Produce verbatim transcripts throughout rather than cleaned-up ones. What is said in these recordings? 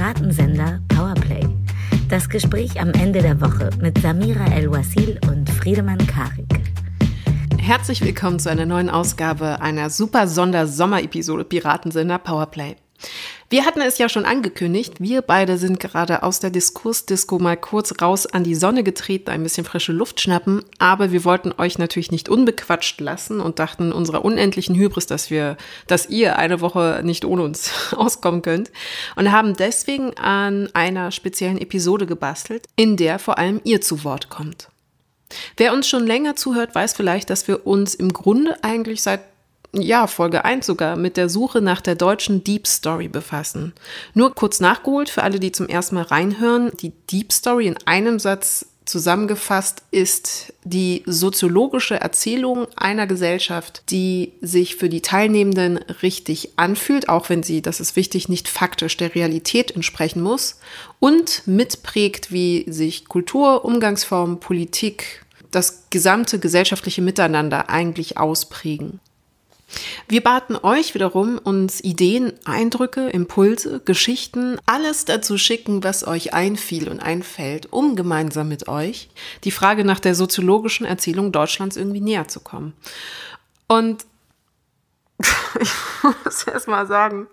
Piratensender Powerplay. Das Gespräch am Ende der Woche mit Samira El-Wasil und Friedemann Karik. Herzlich willkommen zu einer neuen Ausgabe einer super Sonder-Sommer-Episode Piratensender Powerplay. Wir hatten es ja schon angekündigt, wir beide sind gerade aus der Diskursdisco mal kurz raus an die Sonne getreten, ein bisschen frische Luft schnappen, aber wir wollten euch natürlich nicht unbequatscht lassen und dachten unserer unendlichen Hybris, dass wir, dass ihr eine Woche nicht ohne uns auskommen könnt und haben deswegen an einer speziellen Episode gebastelt, in der vor allem ihr zu Wort kommt. Wer uns schon länger zuhört, weiß vielleicht, dass wir uns im Grunde eigentlich seit Ja, Folge eins sogar, mit der Suche nach der deutschen Deep Story befassen. Nur kurz nachgeholt für alle, die zum ersten Mal reinhören. Die Deep Story in einem Satz zusammengefasst ist die soziologische Erzählung einer Gesellschaft, die sich für die Teilnehmenden richtig anfühlt, auch wenn sie, das ist wichtig, nicht faktisch der Realität entsprechen muss und mitprägt, wie sich Kultur, Umgangsform, Politik, das gesamte gesellschaftliche Miteinander eigentlich ausprägen. Wir baten euch wiederum, uns Ideen, Eindrücke, Impulse, Geschichten, alles dazu schicken, was euch einfiel und einfällt, um gemeinsam mit euch die Frage nach der soziologischen Erzählung Deutschlands irgendwie näher zu kommen. Und ich muss erst mal sagen,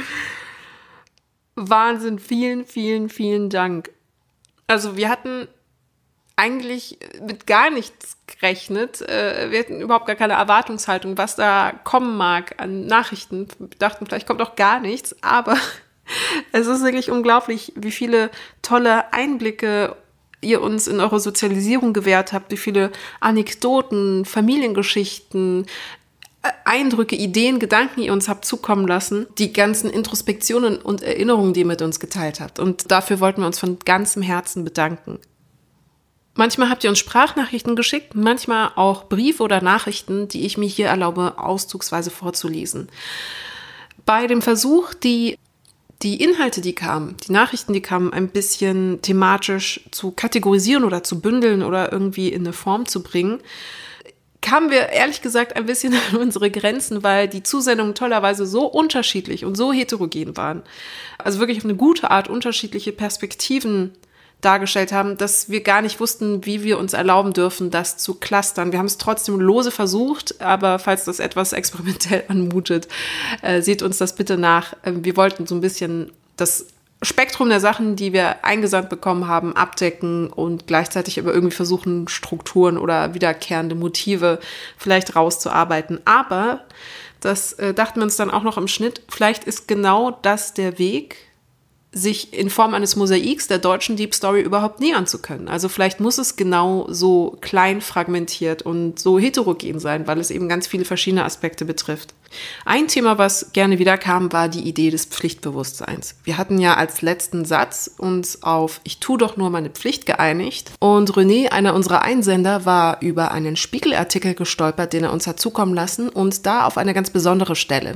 Wahnsinn, vielen, vielen, vielen Dank. Also wir hatten eigentlich mit gar nichts gerechnet. Wir hatten überhaupt gar keine Erwartungshaltung, was da kommen mag an Nachrichten. Wir dachten, vielleicht kommt auch gar nichts, aber es ist wirklich unglaublich, wie viele tolle Einblicke ihr uns in eure Sozialisierung gewährt habt, wie viele Anekdoten, Familiengeschichten, Eindrücke, Ideen, Gedanken ihr uns habt zukommen lassen, die ganzen Introspektionen und Erinnerungen, die ihr mit uns geteilt habt. Und dafür wollten wir uns von ganzem Herzen bedanken. Manchmal habt ihr uns Sprachnachrichten geschickt, manchmal auch Briefe oder Nachrichten, die ich mir hier erlaube, auszugsweise vorzulesen. Bei dem Versuch, die, die Inhalte, die kamen, die Nachrichten, die kamen, ein bisschen thematisch zu kategorisieren oder zu bündeln oder irgendwie in eine Form zu bringen, kamen wir ehrlich gesagt ein bisschen an unsere Grenzen, weil die Zusendungen tollerweise so unterschiedlich und so heterogen waren. Also wirklich auf eine gute Art unterschiedliche Perspektiven dargestellt haben, dass wir gar nicht wussten, wie wir uns erlauben dürfen, das zu clustern. Wir haben es trotzdem lose versucht, aber falls das etwas experimentell anmutet, äh, seht uns das bitte nach. Äh, wir wollten so ein bisschen das Spektrum der Sachen, die wir eingesandt bekommen haben, abdecken und gleichzeitig aber irgendwie versuchen, Strukturen oder wiederkehrende Motive vielleicht rauszuarbeiten. Aber das äh, dachten wir uns dann auch noch im Schnitt, vielleicht ist genau das der Weg, sich in Form eines Mosaiks der deutschen Deep Story überhaupt nähern zu können. Also vielleicht muss es genau so klein fragmentiert und so heterogen sein, weil es eben ganz viele verschiedene Aspekte betrifft. Ein Thema, was gerne wieder kam, war die Idee des Pflichtbewusstseins. Wir hatten ja als letzten Satz uns auf "Ich tu doch nur meine Pflicht" geeinigt und René, einer unserer Einsender, war über einen Spiegelartikel gestolpert, den er uns hat zukommen lassen und da auf eine ganz besondere Stelle.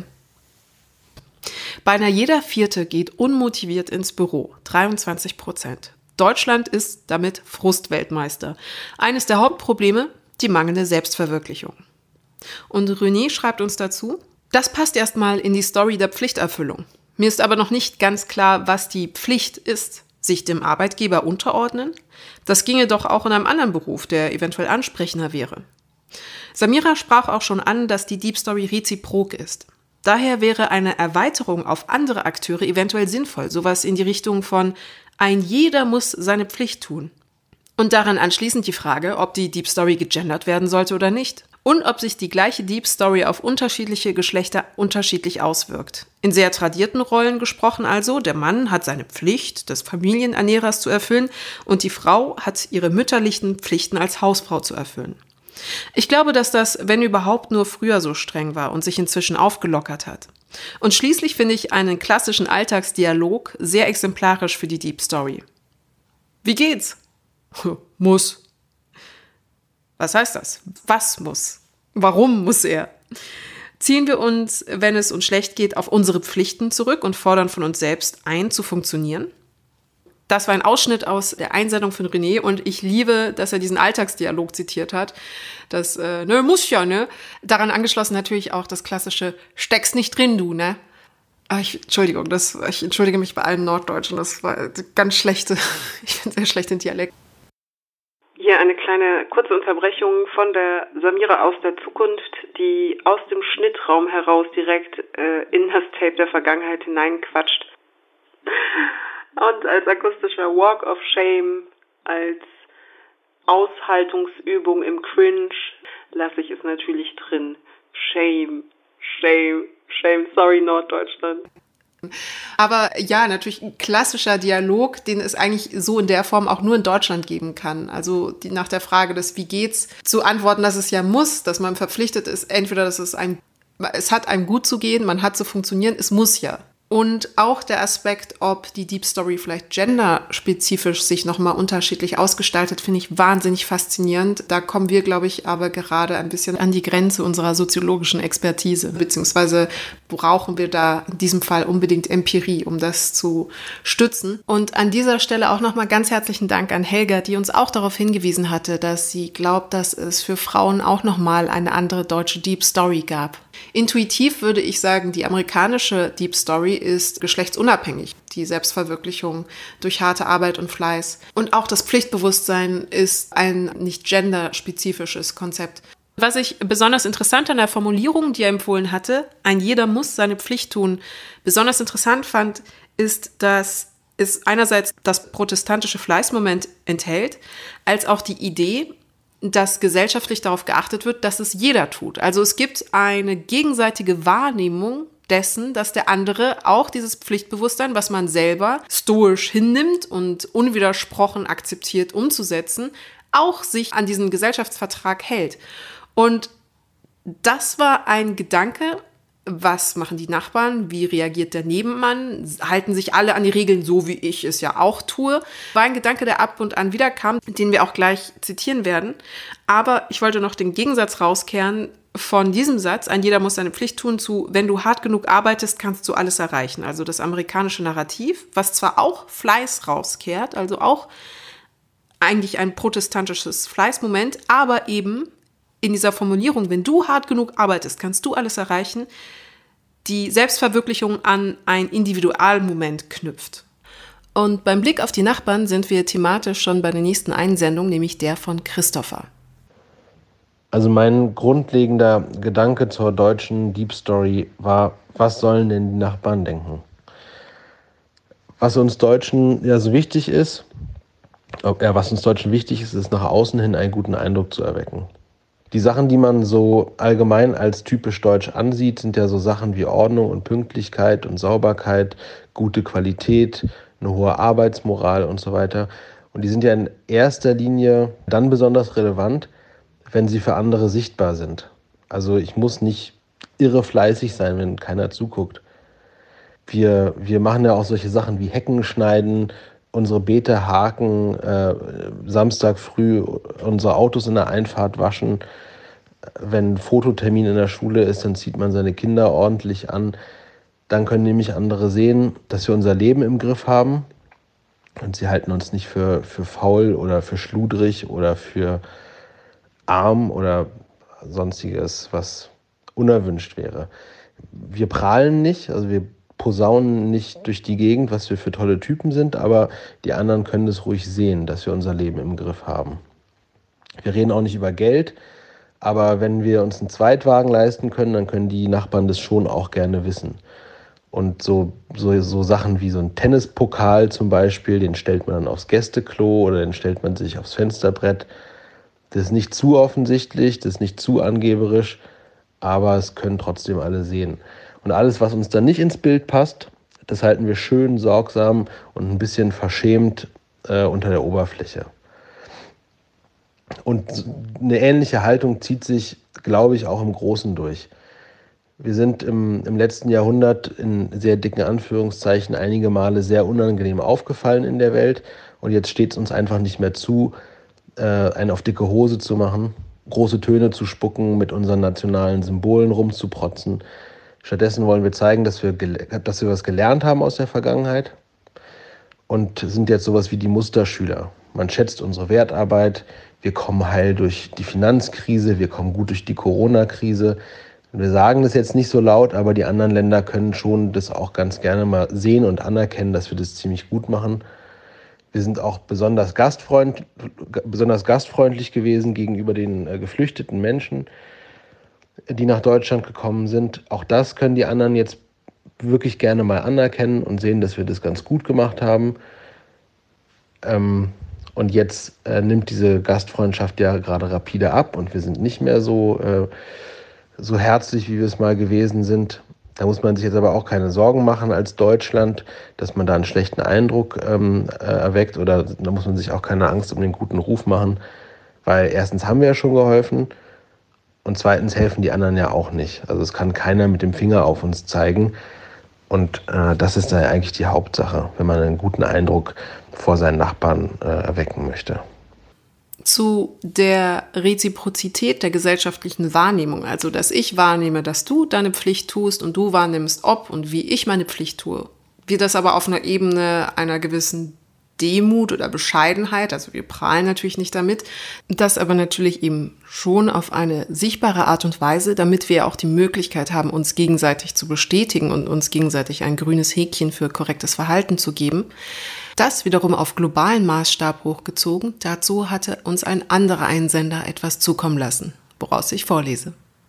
Beinahe jeder Vierte geht unmotiviert ins Büro, dreiundzwanzig Prozent. Deutschland ist damit Frustweltmeister. Eines der Hauptprobleme, die mangelnde Selbstverwirklichung. Und René schreibt uns dazu, das passt erstmal in die Story der Pflichterfüllung. Mir ist aber noch nicht ganz klar, was die Pflicht ist. Sich dem Arbeitgeber unterordnen? Das ginge doch auch in einem anderen Beruf, der eventuell ansprechender wäre. Samira sprach auch schon an, dass die Deep Story reziprok ist. Daher wäre eine Erweiterung auf andere Akteure eventuell sinnvoll, sowas in die Richtung von ein jeder muss seine Pflicht tun. Und daran anschließend die Frage, ob die Deep Story gegendert werden sollte oder nicht. Und ob sich die gleiche Deep Story auf unterschiedliche Geschlechter unterschiedlich auswirkt. In sehr tradierten Rollen gesprochen also, der Mann hat seine Pflicht des Familienernährers zu erfüllen und die Frau hat ihre mütterlichen Pflichten als Hausfrau zu erfüllen. Ich glaube, dass das, wenn überhaupt, nur früher so streng war und sich inzwischen aufgelockert hat. Und schließlich finde ich einen klassischen Alltagsdialog sehr exemplarisch für die Deep Story. Wie geht's? Muss. Was heißt das? Was muss? Warum muss er? Ziehen wir uns, wenn es uns schlecht geht, auf unsere Pflichten zurück und fordern von uns selbst ein, zu funktionieren? Das war ein Ausschnitt aus der Einsendung von René und ich liebe, dass er diesen Alltagsdialog zitiert hat. Das, äh, ne, muss ja, ne? Daran angeschlossen natürlich auch das klassische "Steck's nicht drin, du, ne?" Ah, ich, Entschuldigung, das, ich entschuldige mich bei allen Norddeutschen, das war ganz schlechte, ich bin sehr schlecht in Dialekt. Hier eine kleine kurze Unterbrechung von der Samira aus der Zukunft, die aus dem Schnittraum heraus direkt äh, in das Tape der Vergangenheit hineinquatscht. Und als akustischer Walk of Shame, als Aushaltungsübung im Cringe lasse ich es natürlich drin. Shame, shame, shame, sorry Norddeutschland. Aber ja, natürlich ein klassischer Dialog, den es eigentlich so in der Form auch nur in Deutschland geben kann. Also die, nach der Frage des Wie geht's, zu antworten, dass es ja muss, dass man verpflichtet ist, entweder, dass es einem, es hat einem gut zu gehen, man hat zu funktionieren, es muss ja. Und auch der Aspekt, ob die Deep Story vielleicht genderspezifisch sich nochmal unterschiedlich ausgestaltet, finde ich wahnsinnig faszinierend. Da kommen wir, glaube ich, aber gerade ein bisschen an die Grenze unserer soziologischen Expertise. Beziehungsweise brauchen wir da in diesem Fall unbedingt Empirie, um das zu stützen. Und an dieser Stelle auch nochmal ganz herzlichen Dank an Helga, die uns auch darauf hingewiesen hatte, dass sie glaubt, dass es für Frauen auch nochmal eine andere deutsche Deep Story gab. Intuitiv würde ich sagen, die amerikanische Deep Story ist geschlechtsunabhängig. Die Selbstverwirklichung durch harte Arbeit und Fleiß. Und auch das Pflichtbewusstsein ist ein nicht genderspezifisches Konzept. Was ich besonders interessant an der Formulierung, die er empfohlen hatte, ein jeder muss seine Pflicht tun, besonders interessant fand, ist, dass es einerseits das protestantische Fleißmoment enthält, als auch die Idee, dass gesellschaftlich darauf geachtet wird, dass es jeder tut. Also es gibt eine gegenseitige Wahrnehmung dessen, dass der andere auch dieses Pflichtbewusstsein, was man selber stoisch hinnimmt und unwidersprochen akzeptiert umzusetzen, auch sich an diesen Gesellschaftsvertrag hält. Und das war ein Gedanke, was machen die Nachbarn, wie reagiert der Nebenmann, halten sich alle an die Regeln, so wie ich es ja auch tue, war ein Gedanke, der ab und an wiederkam, den wir auch gleich zitieren werden. Aber ich wollte noch den Gegensatz rauskehren von diesem Satz, ein jeder muss seine Pflicht tun, zu, wenn du hart genug arbeitest, kannst du alles erreichen. Also das amerikanische Narrativ, was zwar auch Fleiß rauskehrt, also auch eigentlich ein protestantisches Fleißmoment, aber eben in dieser Formulierung, wenn du hart genug arbeitest, kannst du alles erreichen, die Selbstverwirklichung an ein Individualmoment knüpft. Und beim Blick auf die Nachbarn sind wir thematisch schon bei der nächsten Einsendung, nämlich der von Christopher. Also mein grundlegender Gedanke zur deutschen Deep Story war, was sollen denn die Nachbarn denken? Was uns Deutschen ja so wichtig ist, ja, was uns Deutschen wichtig ist, ist nach außen hin einen guten Eindruck zu erwecken. Die Sachen, die man so allgemein als typisch deutsch ansieht, sind ja so Sachen wie Ordnung und Pünktlichkeit und Sauberkeit, gute Qualität, eine hohe Arbeitsmoral und so weiter. Und die sind ja in erster Linie dann besonders relevant, wenn sie für andere sichtbar sind. Also ich muss nicht irre fleißig sein, wenn keiner zuguckt. Wir, wir machen ja auch solche Sachen wie Hecken schneiden, unsere Beete haken, äh, Samstag früh unsere Autos in der Einfahrt waschen. Wenn ein Fototermin in der Schule ist, dann zieht man seine Kinder ordentlich an. Dann können nämlich andere sehen, dass wir unser Leben im Griff haben. Und sie halten uns nicht für, für faul oder für schludrig oder für arm oder sonstiges, was unerwünscht wäre. Wir prahlen nicht, also wir posaunen nicht durch die Gegend, was wir für tolle Typen sind, aber die anderen können es ruhig sehen, dass wir unser Leben im Griff haben. Wir reden auch nicht über Geld, aber wenn wir uns einen Zweitwagen leisten können, dann können die Nachbarn das schon auch gerne wissen. Und so, so, so Sachen wie so ein Tennispokal zum Beispiel, den stellt man dann aufs Gästeklo oder den stellt man sich aufs Fensterbrett. Das ist nicht zu offensichtlich, das ist nicht zu angeberisch, aber es können trotzdem alle sehen. Und alles, was uns dann nicht ins Bild passt, das halten wir schön sorgsam und ein bisschen verschämt äh, unter der Oberfläche. Und eine ähnliche Haltung zieht sich, glaube ich, auch im Großen durch. Wir sind im, im letzten Jahrhundert in sehr dicken Anführungszeichen einige Male sehr unangenehm aufgefallen in der Welt. Und jetzt steht es uns einfach nicht mehr zu, äh, einen auf dicke Hose zu machen, große Töne zu spucken, mit unseren nationalen Symbolen rumzuprotzen. Stattdessen wollen wir zeigen, dass wir, dass wir was gelernt haben aus der Vergangenheit und sind jetzt sowas wie die Musterschüler. Man schätzt unsere Wertarbeit, wir kommen heil durch die Finanzkrise, wir kommen gut durch die Corona-Krise, Wir sagen das jetzt nicht so laut, aber die anderen Länder können schon das auch ganz gerne mal sehen und anerkennen, dass wir das ziemlich gut machen. Wir sind auch besonders, gastfreund, besonders gastfreundlich gewesen gegenüber den äh, geflüchteten Menschen, die nach Deutschland gekommen sind. Auch das können die anderen jetzt wirklich gerne mal anerkennen und sehen, dass wir das ganz gut gemacht haben. Ähm, und jetzt äh, nimmt diese Gastfreundschaft ja gerade rapide ab und wir sind nicht mehr so... Äh, so herzlich, wie wir es mal gewesen sind. Da muss man sich jetzt aber auch keine Sorgen machen als Deutschland, dass man da einen schlechten Eindruck ähm, äh, erweckt, oder da muss man sich auch keine Angst um den guten Ruf machen, weil erstens haben wir ja schon geholfen und zweitens helfen die anderen ja auch nicht. Also es kann keiner mit dem Finger auf uns zeigen und äh, das ist da eigentlich die Hauptsache, wenn man einen guten Eindruck vor seinen Nachbarn äh, erwecken möchte. Zu der Reziprozität der gesellschaftlichen Wahrnehmung, also dass ich wahrnehme, dass du deine Pflicht tust und du wahrnimmst, ob und wie ich meine Pflicht tue, wir das aber auf einer Ebene einer gewissen Demut oder Bescheidenheit, also wir prahlen natürlich nicht damit, das aber natürlich eben schon auf eine sichtbare Art und Weise, damit wir auch die Möglichkeit haben, uns gegenseitig zu bestätigen und uns gegenseitig ein grünes Häkchen für korrektes Verhalten zu geben. Das wiederum auf globalen Maßstab hochgezogen, dazu hatte uns ein anderer Einsender etwas zukommen lassen, woraus ich vorlese.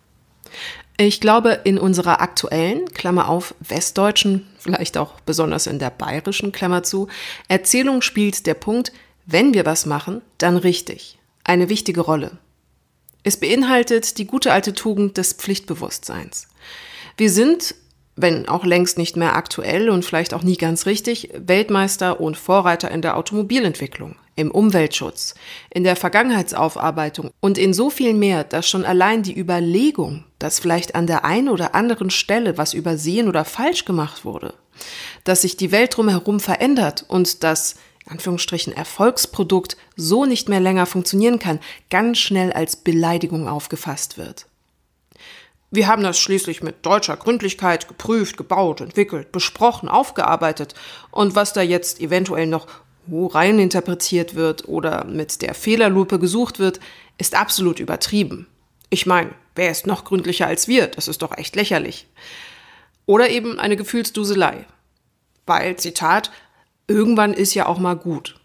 Ich glaube, in unserer aktuellen, Klammer auf, westdeutschen, vielleicht auch besonders in der bayerischen, Klammer zu, Erzählung spielt der Punkt, wenn wir was machen, dann richtig, eine wichtige Rolle. Es beinhaltet die gute alte Tugend des Pflichtbewusstseins. Wir sind, wenn auch längst nicht mehr aktuell und vielleicht auch nie ganz richtig, Weltmeister und Vorreiter in der Automobilentwicklung, im Umweltschutz, in der Vergangenheitsaufarbeitung und in so viel mehr, dass schon allein die Überlegung, dass vielleicht an der einen oder anderen Stelle was übersehen oder falsch gemacht wurde, dass sich die Welt drumherum verändert und das, in Anführungsstrichen, Erfolgsprodukt so nicht mehr länger funktionieren kann, ganz schnell als Beleidigung aufgefasst wird. Wir haben das schließlich mit deutscher Gründlichkeit geprüft, gebaut, entwickelt, besprochen, aufgearbeitet. Und was da jetzt eventuell noch rein interpretiert wird oder mit der Fehlerlupe gesucht wird, ist absolut übertrieben. Ich meine, wer ist noch gründlicher als wir? Das ist doch echt lächerlich. Oder eben eine Gefühlsduselei. Weil, Zitat, irgendwann ist ja auch mal gut.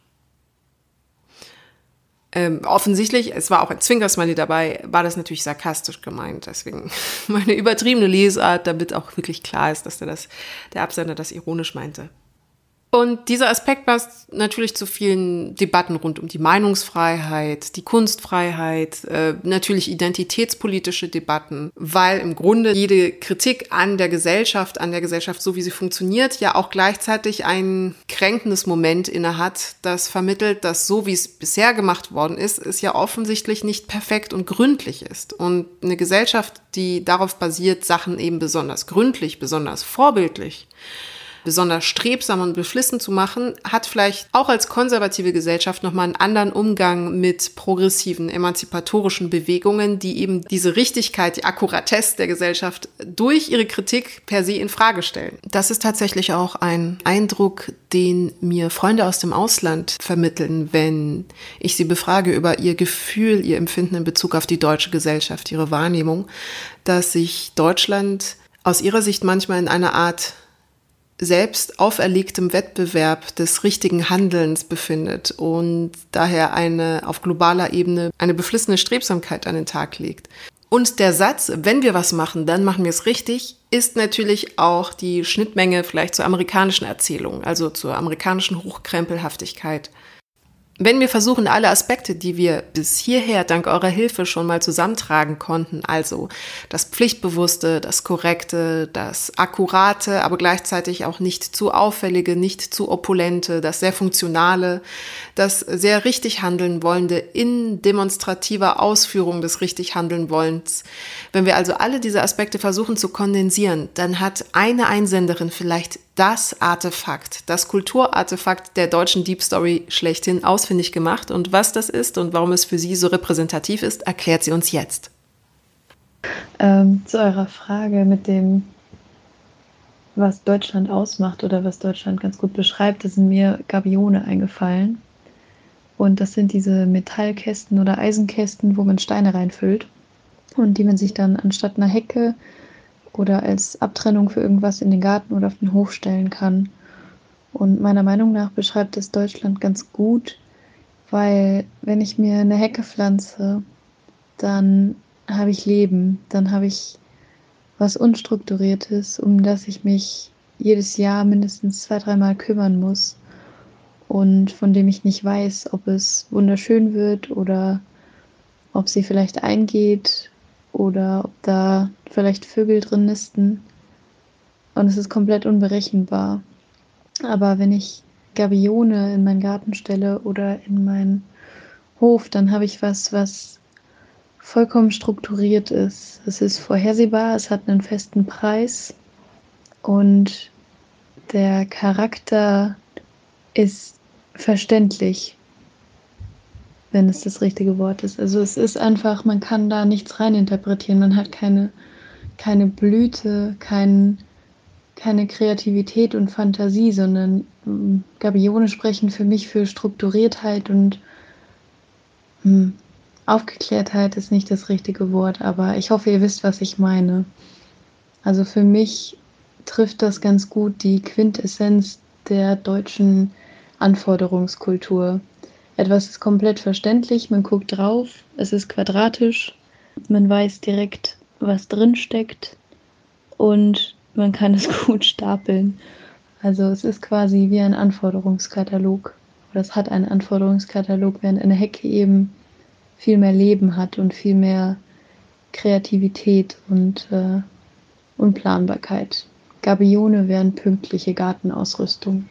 Ähm, offensichtlich, es war auch ein Zwinkersmiley dabei, war das natürlich sarkastisch gemeint. Deswegen meine übertriebene Lesart, damit auch wirklich klar ist, dass der, das, der Absender das ironisch meinte. Und dieser Aspekt passt natürlich zu vielen Debatten rund um die Meinungsfreiheit, die Kunstfreiheit, äh, natürlich identitätspolitische Debatten, weil im Grunde jede Kritik an der Gesellschaft, an der Gesellschaft, so wie sie funktioniert, ja auch gleichzeitig ein kränkendes Moment innehat, das vermittelt, dass so wie es bisher gemacht worden ist, es ja offensichtlich nicht perfekt und gründlich ist. Und eine Gesellschaft, die darauf basiert, Sachen eben besonders gründlich, besonders vorbildlich, besonders strebsam und beflissen zu machen, hat vielleicht auch als konservative Gesellschaft nochmal einen anderen Umgang mit progressiven, emanzipatorischen Bewegungen, die eben diese Richtigkeit, die Akkuratesse der Gesellschaft durch ihre Kritik per se in Frage stellen. Das ist tatsächlich auch ein Eindruck, den mir Freunde aus dem Ausland vermitteln, wenn ich sie befrage über ihr Gefühl, ihr Empfinden in Bezug auf die deutsche Gesellschaft, ihre Wahrnehmung, dass sich Deutschland aus ihrer Sicht manchmal in einer Art selbst auferlegtem Wettbewerb des richtigen Handelns befindet und daher eine auf globaler Ebene eine beflissene Strebsamkeit an den Tag legt. Und der Satz, wenn wir was machen, dann machen wir es richtig, ist natürlich auch die Schnittmenge vielleicht zur amerikanischen Erzählung, also zur amerikanischen Hochkrempelhaftigkeit. Wenn wir versuchen, alle Aspekte, die wir bis hierher dank eurer Hilfe schon mal zusammentragen konnten, also das Pflichtbewusste, das Korrekte, das Akkurate, aber gleichzeitig auch nicht zu auffällige, nicht zu opulente, das sehr Funktionale, das sehr richtig handeln wollende in demonstrativer Ausführung des richtig handeln wollens. Wenn wir also alle diese Aspekte versuchen zu kondensieren, dann hat eine Einsenderin vielleicht das Artefakt, das Kulturartefakt der deutschen Deep Story schlechthin ausfindig gemacht. Und was das ist und warum es für sie so repräsentativ ist, erklärt sie uns jetzt. Ähm, zu eurer Frage mit dem, was Deutschland ausmacht oder was Deutschland ganz gut beschreibt, da sind mir Gabione eingefallen. Und das sind diese Metallkästen oder Eisenkästen, wo man Steine reinfüllt. und die man sich dann anstatt einer Hecke oder als Abtrennung für irgendwas in den Garten oder auf den Hof stellen kann. Und meiner Meinung nach beschreibt es Deutschland ganz gut, weil wenn ich mir eine Hecke pflanze, dann habe ich Leben, dann habe ich was Unstrukturiertes, um das ich mich jedes Jahr mindestens zwei, dreimal kümmern muss und von dem ich nicht weiß, ob es wunderschön wird oder ob sie vielleicht eingeht oder ob da vielleicht Vögel drin nisten. Und es ist komplett unberechenbar. Aber wenn ich Gabione in meinen Garten stelle oder in meinen Hof, dann habe ich was, was vollkommen strukturiert ist. Es ist vorhersehbar, es hat einen festen Preis und der Charakter ist verständlich, wenn es das richtige Wort ist. Also es ist einfach, man kann da nichts reininterpretieren. Man hat keine, keine Blüte, kein, keine Kreativität und Fantasie, sondern ähm, Gabione sprechen für mich für Strukturiertheit und hm, Aufgeklärtheit ist nicht das richtige Wort, aber ich hoffe, ihr wisst, was ich meine. Also für mich trifft das ganz gut die Quintessenz der deutschen Anforderungskultur. Etwas ist komplett verständlich, man guckt drauf, es ist quadratisch, man weiß direkt, was drin steckt und man kann es gut stapeln. Also es ist quasi wie ein Anforderungskatalog. Oder es hat einen Anforderungskatalog, während eine Hecke eben viel mehr Leben hat und viel mehr Kreativität und äh, Unplanbarkeit. Gabione wären pünktliche Gartenausrüstung.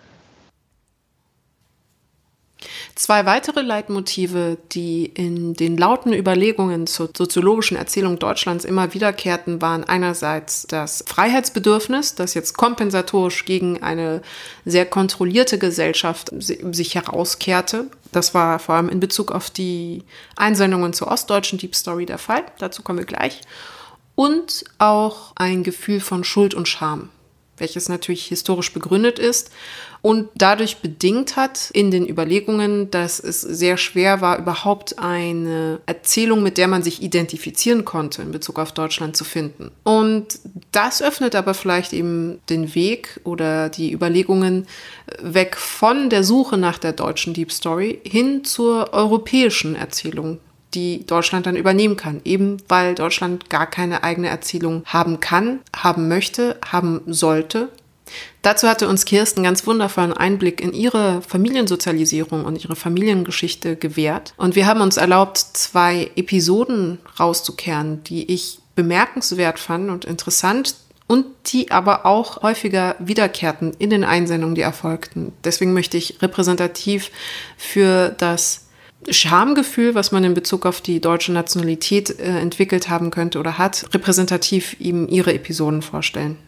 Zwei weitere Leitmotive, die in den lauten Überlegungen zur soziologischen Erzählung Deutschlands immer wiederkehrten, waren einerseits das Freiheitsbedürfnis, das jetzt kompensatorisch gegen eine sehr kontrollierte Gesellschaft sich herauskehrte. Das war vor allem in Bezug auf die Einsendungen zur ostdeutschen Deep Story der Fall. Dazu kommen wir gleich. Und auch ein Gefühl von Schuld und Scham, welches natürlich historisch begründet ist und dadurch bedingt hat in den Überlegungen, dass es sehr schwer war, überhaupt eine Erzählung, mit der man sich identifizieren konnte, in Bezug auf Deutschland zu finden. Und das öffnet aber vielleicht eben den Weg oder die Überlegungen weg von der Suche nach der deutschen Deep Story hin zur europäischen Erzählung, die Deutschland dann übernehmen kann, eben weil Deutschland gar keine eigene Erzählung haben kann, haben möchte, haben sollte. Dazu hatte uns Kirsten ganz wundervollen Einblick in ihre Familiensozialisierung und ihre Familiengeschichte gewährt. Und wir haben uns erlaubt, zwei Episoden rauszukehren, die ich bemerkenswert fand und interessant und die aber auch häufiger wiederkehrten in den Einsendungen, die erfolgten. Deswegen möchte ich repräsentativ für das Schamgefühl, was man in Bezug auf die deutsche Nationalität äh, entwickelt haben könnte oder hat, repräsentativ ihm ihre Episoden vorstellen.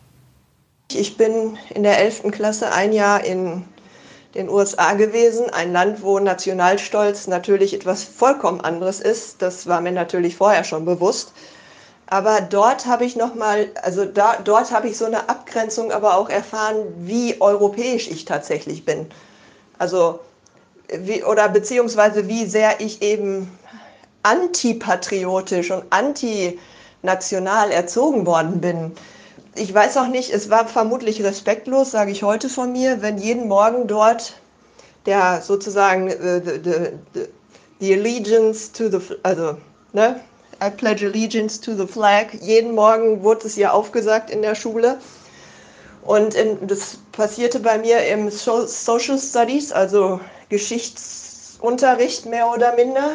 Ich bin in der elften Klasse ein Jahr in den U S A gewesen, ein Land, wo Nationalstolz natürlich etwas vollkommen anderes ist. Das war mir natürlich vorher schon bewusst. Aber dort habe ich noch mal, also da, dort habe ich so eine Abgrenzung aber auch erfahren, wie europäisch ich tatsächlich bin. Also Wie, oder beziehungsweise wie sehr ich eben antipatriotisch und antinational erzogen worden bin. Ich weiß auch nicht, es war vermutlich respektlos, sage ich heute von mir, wenn jeden Morgen dort der sozusagen uh, the, the, the, the allegiance to the, also, ne, I pledge allegiance to the flag, jeden Morgen wurde es ja aufgesagt in der Schule. Und in, das passierte bei mir im Social Studies, also Geschichtsunterricht mehr oder minder.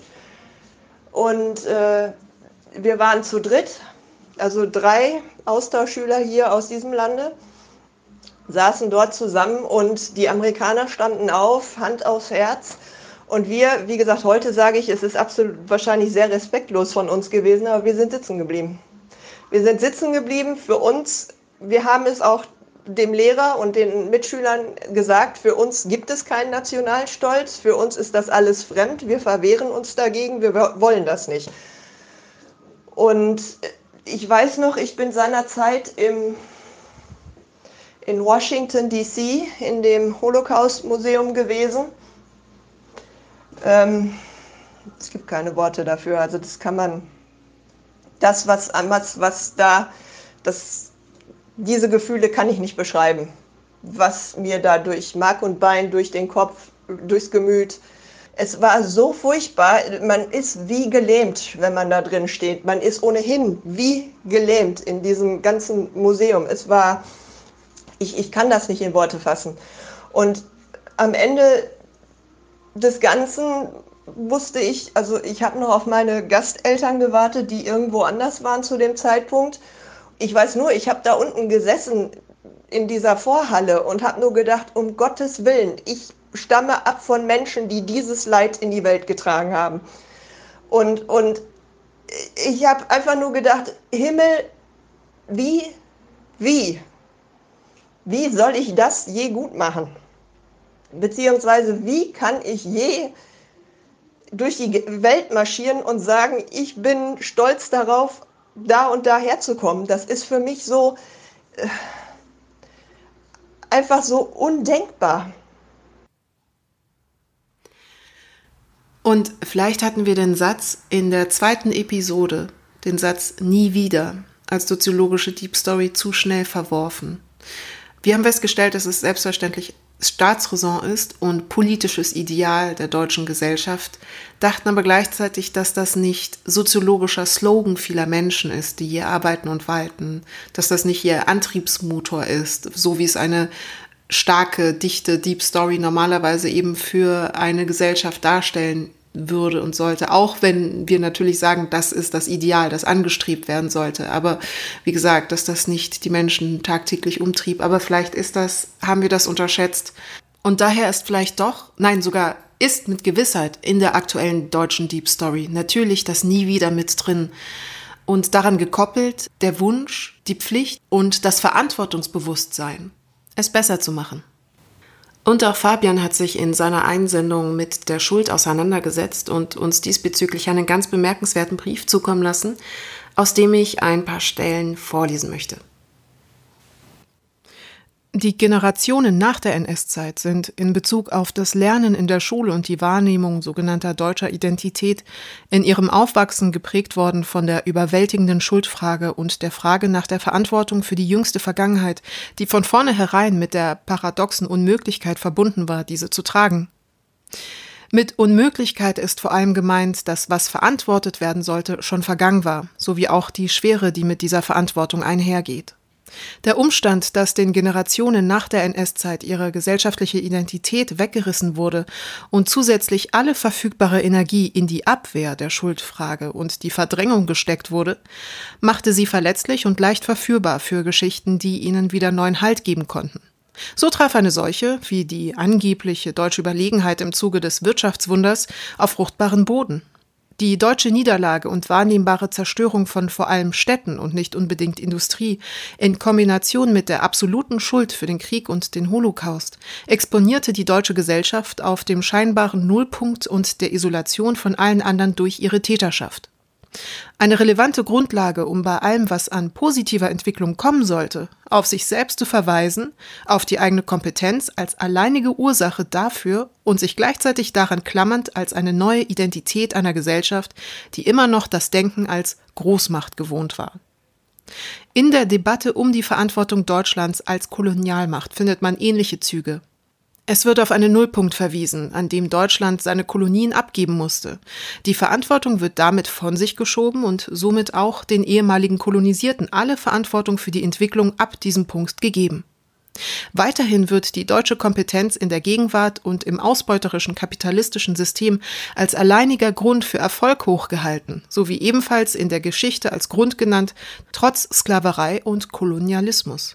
Und äh, wir waren zu dritt, also drei Austauschschüler hier aus diesem Lande, saßen dort zusammen und die Amerikaner standen auf, Hand aufs Herz. Und wir, wie gesagt, heute sage ich, es ist absolut wahrscheinlich sehr respektlos von uns gewesen, aber wir sind sitzen geblieben. Wir sind sitzen geblieben für uns. Wir haben es auch dem Lehrer und den Mitschülern gesagt, für uns gibt es keinen Nationalstolz, für uns ist das alles fremd, wir verwehren uns dagegen, wir wollen das nicht. Und ich weiß noch, ich bin seinerzeit im, in Washington D C in dem Holocaust-Museum gewesen. Ähm, es gibt keine Worte dafür, also das kann man das, was, was, was da, das, diese Gefühle kann ich nicht beschreiben. Was mir da durch Mark und Bein, durch den Kopf, durchs Gemüt. Es war so furchtbar, man ist wie gelähmt, wenn man da drin steht. Man ist ohnehin wie gelähmt in diesem ganzen Museum. Es war, ich, ich kann das nicht in Worte fassen. Und am Ende des Ganzen wusste ich, also ich habe noch auf meine Gasteltern gewartet, die irgendwo anders waren zu dem Zeitpunkt. Ich weiß nur, ich habe da unten gesessen in dieser Vorhalle und habe nur gedacht, um Gottes Willen, ich stamme ab von Menschen, die dieses Leid in die Welt getragen haben. Und, und ich habe einfach nur gedacht, Himmel, wie, wie, wie soll ich das je gut machen? Beziehungsweise, wie kann ich je durch die Welt marschieren und sagen, ich bin stolz darauf, da und da herzukommen? Das ist für mich so äh, einfach so undenkbar. Und vielleicht hatten wir den Satz in der zweiten Episode, den Satz nie wieder, als soziologische Deep Story zu schnell verworfen. Wir haben festgestellt, dass es selbstverständlich Staatsräson ist und politisches Ideal der deutschen Gesellschaft, dachten aber gleichzeitig, dass das nicht soziologischer Slogan vieler Menschen ist, die hier arbeiten und walten, dass das nicht ihr Antriebsmotor ist, so wie es eine starke, dichte Deep Story normalerweise eben für eine Gesellschaft darstellen würde und sollte, auch wenn wir natürlich sagen, das ist das Ideal, das angestrebt werden sollte. Aber wie gesagt, dass das nicht die Menschen tagtäglich umtrieb. Aber vielleicht ist das, haben wir das unterschätzt. Und daher ist vielleicht doch, nein, sogar ist mit Gewissheit in der aktuellen deutschen Deep Story natürlich das Nie wieder mit drin. Und daran gekoppelt der Wunsch, die Pflicht und das Verantwortungsbewusstsein, es besser zu machen. Und auch Fabian hat sich in seiner Einsendung mit der Schuld auseinandergesetzt und uns diesbezüglich einen ganz bemerkenswerten Brief zukommen lassen, aus dem ich ein paar Stellen vorlesen möchte. Die Generationen nach der N S-Zeit sind in Bezug auf das Lernen in der Schule und die Wahrnehmung sogenannter deutscher Identität in ihrem Aufwachsen geprägt worden von der überwältigenden Schuldfrage und der Frage nach der Verantwortung für die jüngste Vergangenheit, die von vornherein mit der paradoxen Unmöglichkeit verbunden war, diese zu tragen. Mit Unmöglichkeit ist vor allem gemeint, dass was verantwortet werden sollte, schon vergangen war, sowie auch die Schwere, die mit dieser Verantwortung einhergeht. Der Umstand, dass den Generationen nach der N S-Zeit ihre gesellschaftliche Identität weggerissen wurde und zusätzlich alle verfügbare Energie in die Abwehr der Schuldfrage und die Verdrängung gesteckt wurde, machte sie verletzlich und leicht verführbar für Geschichten, die ihnen wieder neuen Halt geben konnten. So traf eine solche, wie die angebliche deutsche Überlegenheit im Zuge des Wirtschaftswunders, auf fruchtbaren Boden. Die deutsche Niederlage und wahrnehmbare Zerstörung von vor allem Städten und nicht unbedingt Industrie in Kombination mit der absoluten Schuld für den Krieg und den Holocaust exponierte die deutsche Gesellschaft auf dem scheinbaren Nullpunkt und der Isolation von allen anderen durch ihre Täterschaft. Eine relevante Grundlage, um bei allem, was an positiver Entwicklung kommen sollte, auf sich selbst zu verweisen, auf die eigene Kompetenz als alleinige Ursache dafür und sich gleichzeitig daran klammernd als eine neue Identität einer Gesellschaft, die immer noch das Denken als Großmacht gewohnt war. In der Debatte um die Verantwortung Deutschlands als Kolonialmacht findet man ähnliche Züge. Es wird auf einen Nullpunkt verwiesen, an dem Deutschland seine Kolonien abgeben musste. Die Verantwortung wird damit von sich geschoben und somit auch den ehemaligen Kolonisierten alle Verantwortung für die Entwicklung ab diesem Punkt gegeben. Weiterhin wird die deutsche Kompetenz in der Gegenwart und im ausbeuterischen kapitalistischen System als alleiniger Grund für Erfolg hochgehalten, sowie ebenfalls in der Geschichte als Grund genannt, trotz Sklaverei und Kolonialismus.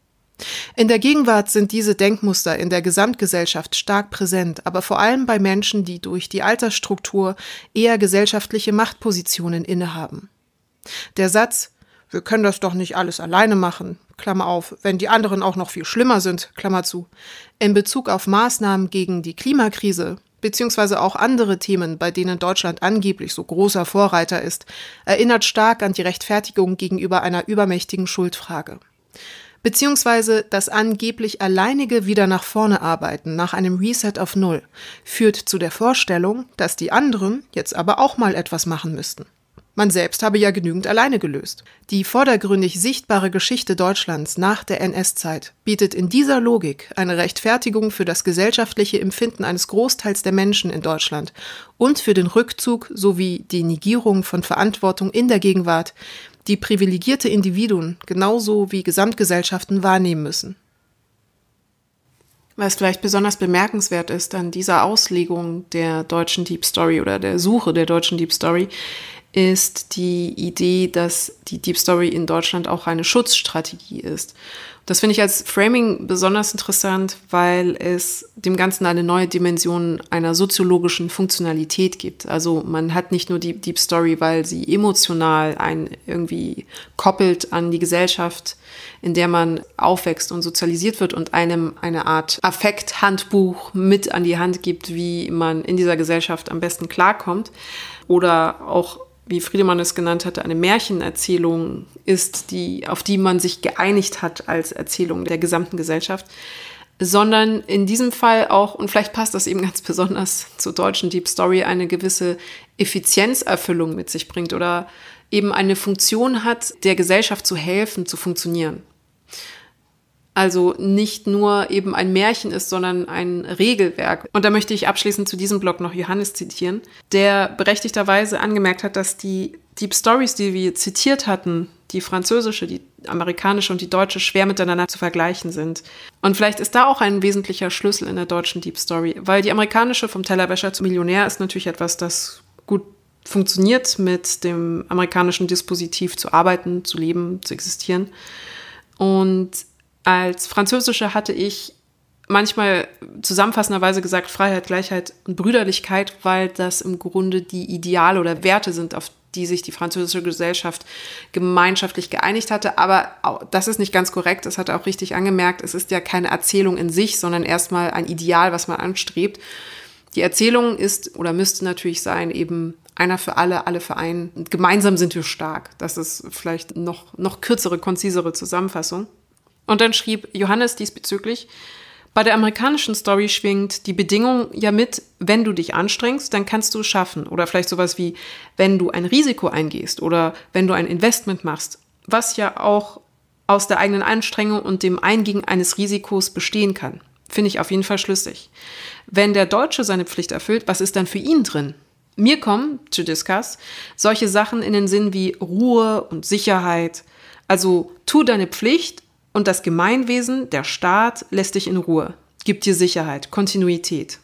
In der Gegenwart sind diese Denkmuster in der Gesamtgesellschaft stark präsent, aber vor allem bei Menschen, die durch die Altersstruktur eher gesellschaftliche Machtpositionen innehaben. Der Satz, wir können das doch nicht alles alleine machen, Klammer auf, wenn die anderen auch noch viel schlimmer sind, Klammer zu, in Bezug auf Maßnahmen gegen die Klimakrise, beziehungsweise auch andere Themen, bei denen Deutschland angeblich so großer Vorreiter ist, erinnert stark an die Rechtfertigung gegenüber einer übermächtigen Schuldfrage. Beziehungsweise das angeblich alleinige wieder nach vorne arbeiten, nach einem Reset auf Null, führt zu der Vorstellung, dass die anderen jetzt aber auch mal etwas machen müssten. Man selbst habe ja genügend alleine gelöst. Die vordergründig sichtbare Geschichte Deutschlands nach der N S-Zeit bietet in dieser Logik eine Rechtfertigung für das gesellschaftliche Empfinden eines Großteils der Menschen in Deutschland und für den Rückzug sowie die Negierung von Verantwortung in der Gegenwart, die privilegierte Individuen genauso wie Gesamtgesellschaften wahrnehmen müssen. Was vielleicht besonders bemerkenswert ist an dieser Auslegung der deutschen Deep Story oder der Suche der deutschen Deep Story, ist die Idee, dass die Deep Story in Deutschland auch eine Schutzstrategie ist. Das finde ich als Framing besonders interessant, weil es dem Ganzen eine neue Dimension einer soziologischen Funktionalität gibt. Also man hat nicht nur die Deep Story, weil sie emotional einen irgendwie koppelt an die Gesellschaft, in der man aufwächst und sozialisiert wird und einem eine Art Affekthandbuch mit an die Hand gibt, wie man in dieser Gesellschaft am besten klarkommt. Oder auch, wie Friedemann es genannt hatte, eine Märchenerzählung ist, die, auf die man sich geeinigt hat als Erzählung der gesamten Gesellschaft, sondern in diesem Fall auch, und vielleicht passt das eben ganz besonders zur deutschen Deep Story, eine gewisse Effizienzerfüllung mit sich bringt oder eben eine Funktion hat, der Gesellschaft zu helfen, zu funktionieren. Also nicht nur eben ein Märchen ist, sondern ein Regelwerk. Und da möchte ich abschließend zu diesem Blog noch Johannes zitieren, der berechtigterweise angemerkt hat, dass die Deep Stories, die wir zitiert hatten, die französische, die amerikanische und die deutsche, schwer miteinander zu vergleichen sind. Und vielleicht ist da auch ein wesentlicher Schlüssel in der deutschen Deep Story, weil die amerikanische vom Tellerwäscher zum Millionär ist natürlich etwas, das gut funktioniert, mit dem amerikanischen Dispositiv zu arbeiten, zu leben, zu existieren. Und als Französische hatte ich manchmal zusammenfassenderweise gesagt Freiheit, Gleichheit und Brüderlichkeit, weil das im Grunde die Ideale oder Werte sind, auf die sich die französische Gesellschaft gemeinschaftlich geeinigt hatte. Aber das ist nicht ganz korrekt, das hat er auch richtig angemerkt. Es ist ja keine Erzählung in sich, sondern erstmal ein Ideal, was man anstrebt. Die Erzählung ist oder müsste natürlich sein, eben einer für alle, alle für einen. Und gemeinsam sind wir stark. Das ist vielleicht noch, noch kürzere, konzisere Zusammenfassung. Und dann schrieb Johannes diesbezüglich, bei der amerikanischen Story schwingt die Bedingung ja mit, wenn du dich anstrengst, dann kannst du es schaffen. Oder vielleicht sowas wie, wenn du ein Risiko eingehst oder wenn du ein Investment machst, was ja auch aus der eigenen Anstrengung und dem Eingehen eines Risikos bestehen kann. Finde ich auf jeden Fall schlüssig. Wenn der Deutsche seine Pflicht erfüllt, was ist dann für ihn drin? Mir kommen, to discuss, solche Sachen in den Sinn wie Ruhe und Sicherheit. Also tu deine Pflicht, und das Gemeinwesen, der Staat, lässt dich in Ruhe, gibt dir Sicherheit, Kontinuität.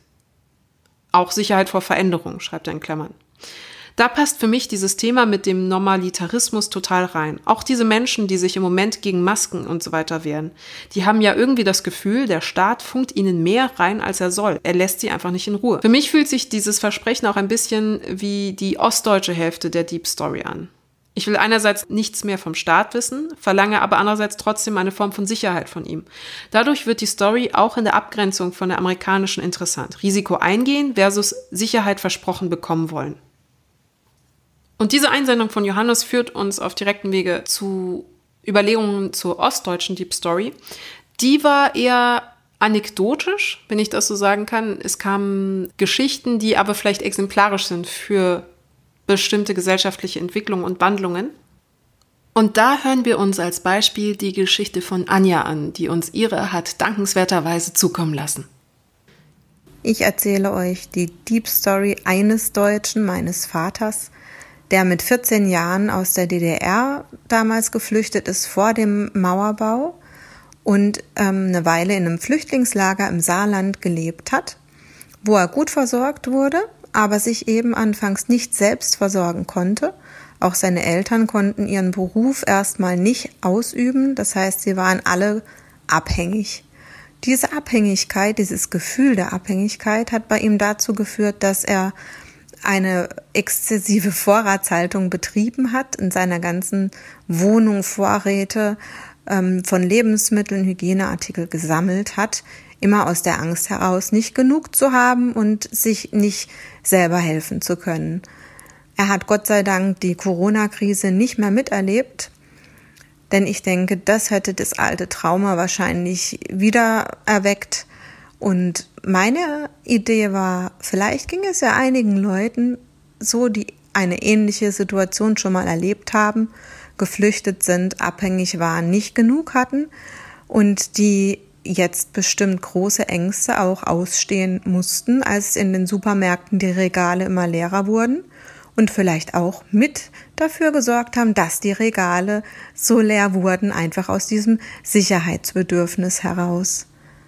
Auch Sicherheit vor Veränderung, schreibt er in Klammern. Da passt für mich dieses Thema mit dem Normalitarismus total rein. Auch diese Menschen, die sich im Moment gegen Masken und so weiter wehren, die haben ja irgendwie das Gefühl, der Staat funkt ihnen mehr rein, als er soll. Er lässt sie einfach nicht in Ruhe. Für mich fühlt sich dieses Versprechen auch ein bisschen wie die ostdeutsche Hälfte der Deep Story an. Ich will einerseits nichts mehr vom Staat wissen, verlange aber andererseits trotzdem eine Form von Sicherheit von ihm. Dadurch wird die Story auch in der Abgrenzung von der amerikanischen interessant. Risiko eingehen versus Sicherheit versprochen bekommen wollen. Und diese Einsendung von Johannes führt uns auf direktem Wege zu Überlegungen zur ostdeutschen Deep Story. Die war eher anekdotisch, wenn ich das so sagen kann. Es kamen Geschichten, die aber vielleicht exemplarisch sind für bestimmte gesellschaftliche Entwicklungen und Wandlungen. Und da hören wir uns als Beispiel die Geschichte von Anja an, die uns ihre hat dankenswerterweise zukommen lassen. Ich erzähle euch die Deep Story eines Deutschen, meines Vaters, der mit vierzehn Jahren aus der D D R damals geflüchtet ist vor dem Mauerbau und ähm, eine Weile in einem Flüchtlingslager im Saarland gelebt hat, wo er gut versorgt wurde, aber sich eben anfangs nicht selbst versorgen konnte. Auch seine Eltern konnten ihren Beruf erstmal nicht ausüben, das heißt, sie waren alle abhängig. Diese Abhängigkeit, dieses Gefühl der Abhängigkeit hat bei ihm dazu geführt, dass er eine exzessive Vorratshaltung betrieben hat, in seiner ganzen Wohnung Vorräte ähm, von Lebensmitteln, Hygieneartikel gesammelt hat, immer aus der Angst heraus, nicht genug zu haben und sich nicht selber helfen zu können. Er hat Gott sei Dank die Corona-Krise nicht mehr miterlebt, denn ich denke, das hätte das alte Trauma wahrscheinlich wieder erweckt. Und meine Idee war, vielleicht ging es ja einigen Leuten so, die eine ähnliche Situation schon mal erlebt haben, geflüchtet sind, abhängig waren, nicht genug hatten und die jetzt bestimmt große Ängste auch ausstehen mussten, als in den Supermärkten die Regale immer leerer wurden und vielleicht auch mit dafür gesorgt haben, dass die Regale so leer wurden, einfach aus diesem Sicherheitsbedürfnis heraus.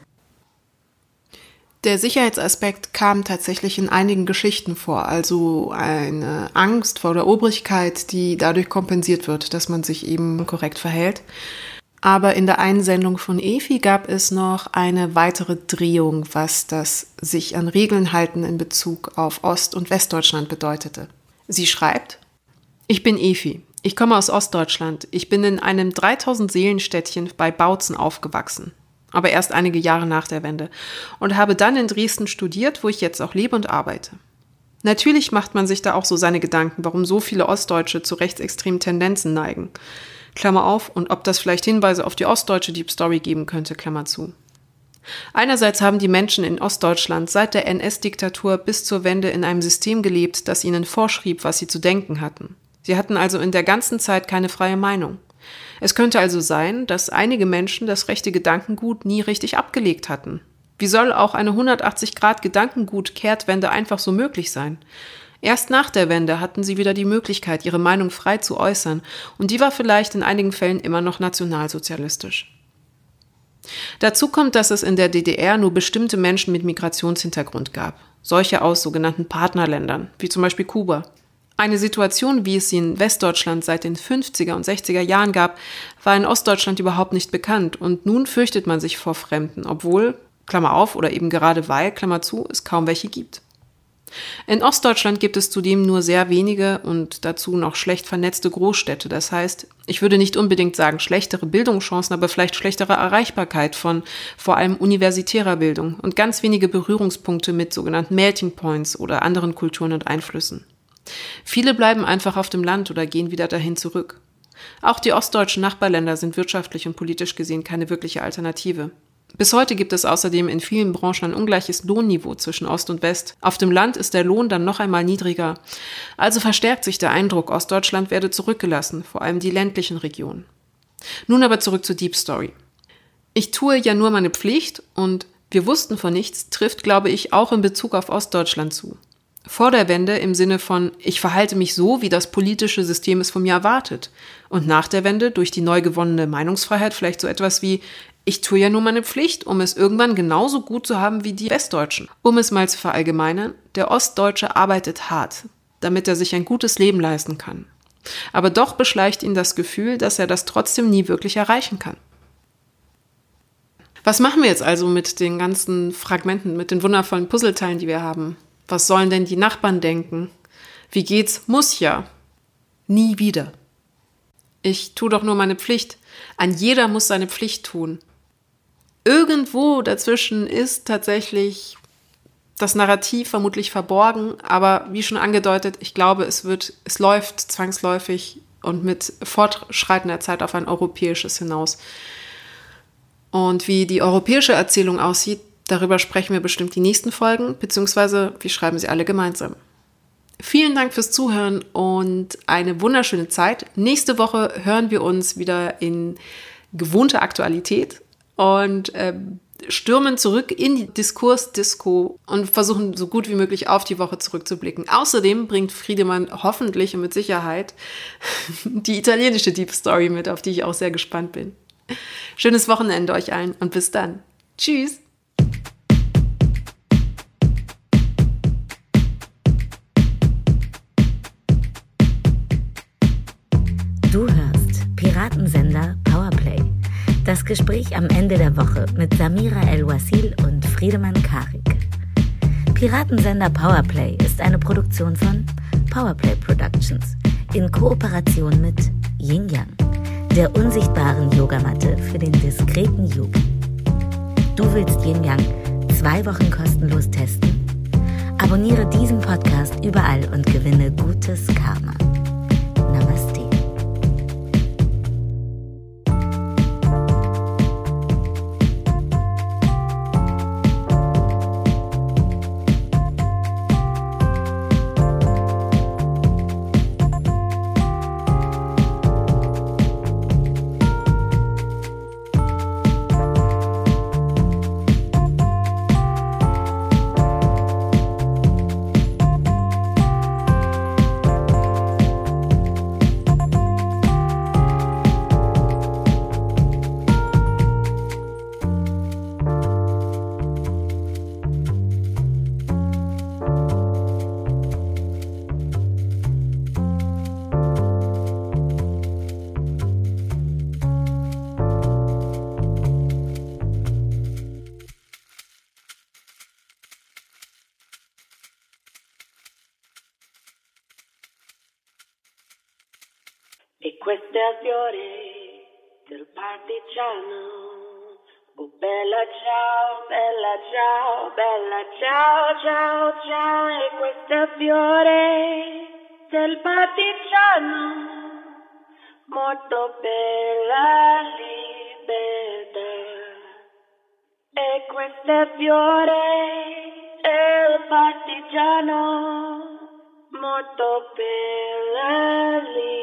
Der Sicherheitsaspekt kam tatsächlich in einigen Geschichten vor, also eine Angst vor der Obrigkeit, die dadurch kompensiert wird, dass man sich eben korrekt verhält. Aber in der Einsendung von Efi gab es noch eine weitere Drehung, was das sich an Regeln halten in Bezug auf Ost- und Westdeutschland bedeutete. Sie schreibt: Ich bin Efi. Ich komme aus Ostdeutschland. Ich bin in einem dreitausend Seelenstädtchen bei Bautzen aufgewachsen, aber erst einige Jahre nach der Wende, und habe dann in Dresden studiert, wo ich jetzt auch lebe und arbeite. Natürlich macht man sich da auch so seine Gedanken, warum so viele Ostdeutsche zu rechtsextremen Tendenzen neigen. Klammer auf, und ob das vielleicht Hinweise auf die ostdeutsche Deep Story geben könnte, Klammer zu. Einerseits haben die Menschen in Ostdeutschland seit der N S-Diktatur bis zur Wende in einem System gelebt, das ihnen vorschrieb, was sie zu denken hatten. Sie hatten also in der ganzen Zeit keine freie Meinung. Es könnte also sein, dass einige Menschen das rechte Gedankengut nie richtig abgelegt hatten. Wie soll auch eine hundertachtzig Grad Gedankengut-Kehrtwende einfach so möglich sein? Erst nach der Wende hatten sie wieder die Möglichkeit, ihre Meinung frei zu äußern, und die war vielleicht in einigen Fällen immer noch nationalsozialistisch. Dazu kommt, dass es in der D D R nur bestimmte Menschen mit Migrationshintergrund gab, solche aus sogenannten Partnerländern, wie zum Beispiel Kuba. Eine Situation, wie es sie in Westdeutschland seit den fünfziger und sechziger Jahren gab, war in Ostdeutschland überhaupt nicht bekannt, und nun fürchtet man sich vor Fremden, obwohl, Klammer auf, oder eben gerade weil, Klammer zu, es kaum welche gibt. In Ostdeutschland gibt es zudem nur sehr wenige und dazu noch schlecht vernetzte Großstädte. Das heißt, ich würde nicht unbedingt sagen schlechtere Bildungschancen, aber vielleicht schlechtere Erreichbarkeit von vor allem universitärer Bildung und ganz wenige Berührungspunkte mit sogenannten Melting Points oder anderen Kulturen und Einflüssen. Viele bleiben einfach auf dem Land oder gehen wieder dahin zurück. Auch die ostdeutschen Nachbarländer sind wirtschaftlich und politisch gesehen keine wirkliche Alternative. Bis heute gibt es außerdem in vielen Branchen ein ungleiches Lohnniveau zwischen Ost und West. Auf dem Land ist der Lohn dann noch einmal niedriger. Also verstärkt sich der Eindruck, Ostdeutschland werde zurückgelassen, vor allem die ländlichen Regionen. Nun aber zurück zur Deep Story. Ich tue ja nur meine Pflicht, und wir wussten von nichts trifft, glaube ich, auch in Bezug auf Ostdeutschland zu. Vor der Wende im Sinne von, ich verhalte mich so, wie das politische System es von mir erwartet. Und nach der Wende durch die neu gewonnene Meinungsfreiheit vielleicht so etwas wie, ich tue ja nur meine Pflicht, um es irgendwann genauso gut zu haben wie die Westdeutschen. Um es mal zu verallgemeinern, der Ostdeutsche arbeitet hart, damit er sich ein gutes Leben leisten kann. Aber doch beschleicht ihn das Gefühl, dass er das trotzdem nie wirklich erreichen kann. Was machen wir jetzt also mit den ganzen Fragmenten, mit den wundervollen Puzzleteilen, die wir haben? Was sollen denn die Nachbarn denken? Wie geht's? Muss ja. Nie wieder. Ich tue doch nur meine Pflicht. Ein jeder muss seine Pflicht tun. Irgendwo dazwischen ist tatsächlich das Narrativ vermutlich verborgen, aber wie schon angedeutet, ich glaube, es wird, es läuft zwangsläufig und mit fortschreitender Zeit auf ein europäisches hinaus. Und wie die europäische Erzählung aussieht, darüber sprechen wir bestimmt die nächsten Folgen, beziehungsweise wir schreiben sie alle gemeinsam. Vielen Dank fürs Zuhören und eine wunderschöne Zeit. Nächste Woche hören wir uns wieder in gewohnter Aktualität und äh, stürmen zurück in die Diskurs-Disco und versuchen so gut wie möglich auf die Woche zurückzublicken. Außerdem bringt Friedemann hoffentlich und mit Sicherheit die italienische Deep Story mit, auf die ich auch sehr gespannt bin. Schönes Wochenende euch allen und bis dann. Tschüss! Du hörst Piratensender Powerplay. Das Gespräch am Ende der Woche mit Samira El-Wasil und Friedemann Karik. Piratensender Powerplay ist eine Produktion von Powerplay Productions in Kooperation mit Yin Yang, der unsichtbaren Yogamatte für den diskreten Yogi. Du willst Yin Yang zwei Wochen kostenlos testen? Abonniere diesen Podcast überall und gewinne gutes Karma. Namaste. E questo è il fiore del partigiano. Oh bella ciao, bella ciao, bella ciao, ciao, ciao. E questo è il fiore del partigiano. Morto per la libertà. E questo è il fiore del partigiano. Morto per la libertà.